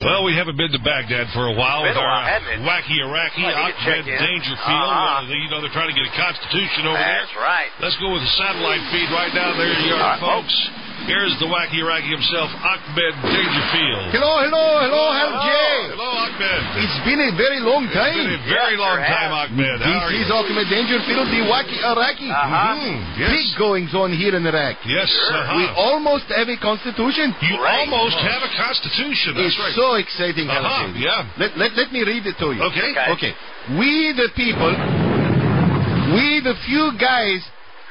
Well, we haven't been to Baghdad for a while with our wacky Iraqi, Ahmed Dangerfield. They're trying to get a constitution over there. That's right. Let's go with the satellite feed right now. There you are, folks. Here's the wacky Iraqi himself, Ahmed Dangerfield. Hello, Hal J. Hello, Ahmed. It's been a very long time. It's been a very long time, Ahmed. This is Ahmed Dangerfield, the wacky Iraqi. Yes. Big goings on here in Iraq. Yes. We almost have a constitution. You almost have a constitution. That's right. It's so exciting, Hal J. Yeah. Let me read it to you. Okay. We the people, we the few guys.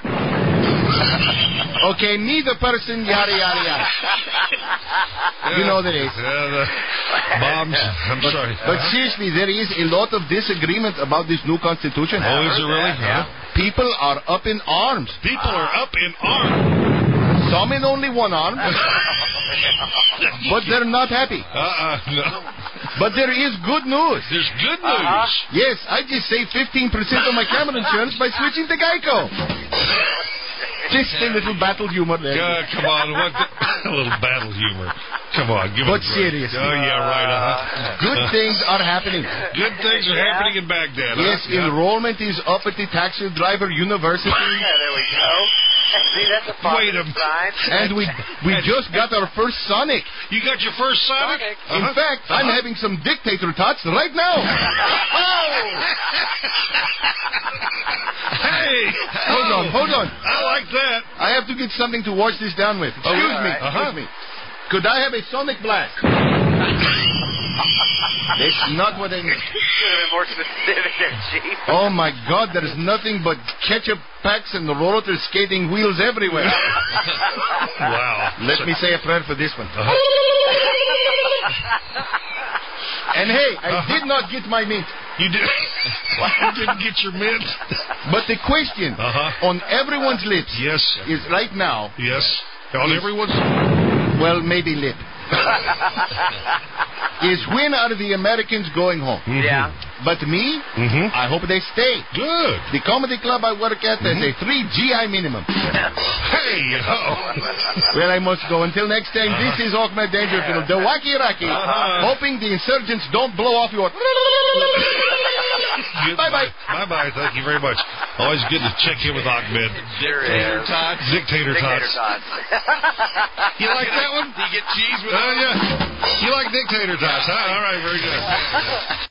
Okay, me the person, yada, yada, yada. You know there is. The bombs. I'm sorry. But seriously, there is a lot of disagreement about this new constitution. Oh, is it really? Yeah. People are up in arms. People are up in arms. Some in only one arm. But they're not happy. No. But there is good news. There's good news. Yes, I just saved 15% of my camera insurance by switching to Geico. Just a little battle humor there. Come on, a little battle humor. Come on, give it a break. But seriously. Oh, yeah, right, Good things are happening. Good things are happening in Baghdad. Yes, enrollment is up at the Taxi Driver University. Yeah, there we go. See, that's a positive sign. And we just got our first Sonic. You got your first Sonic? In fact, I'm having some dictator tots right now. Hey! Hold on. I like that. I have to get something to wash this down with. Excuse me. Could I have a Sonic Blast? That's not what I mean. Should have been more specific there, Chief. Oh, my God, there is nothing but ketchup packs and roller skating wheels everywhere. Wow. Let me say a prayer for this one. And hey, I did not get my mint. You did? You didn't get your mint? But the question on everyone's lips is right now. Yes. On everyone's? Well, maybe lip. Is when are the Americans going home? Yeah. But me, I hope they stay. Good. The comedy club I work at has a 3 GI minimum. Hey, Well, I must go. Until next time, this is Ahmed Dangerfield, the wacky Iraqi, hoping the insurgents don't blow off your... Bye-bye. Bye-bye. Thank you very much. Always good to check in with Ahmed. Dictator Tots. You like that one? Do you get cheese with yeah. You like Dictator Tots, huh? All right, very good.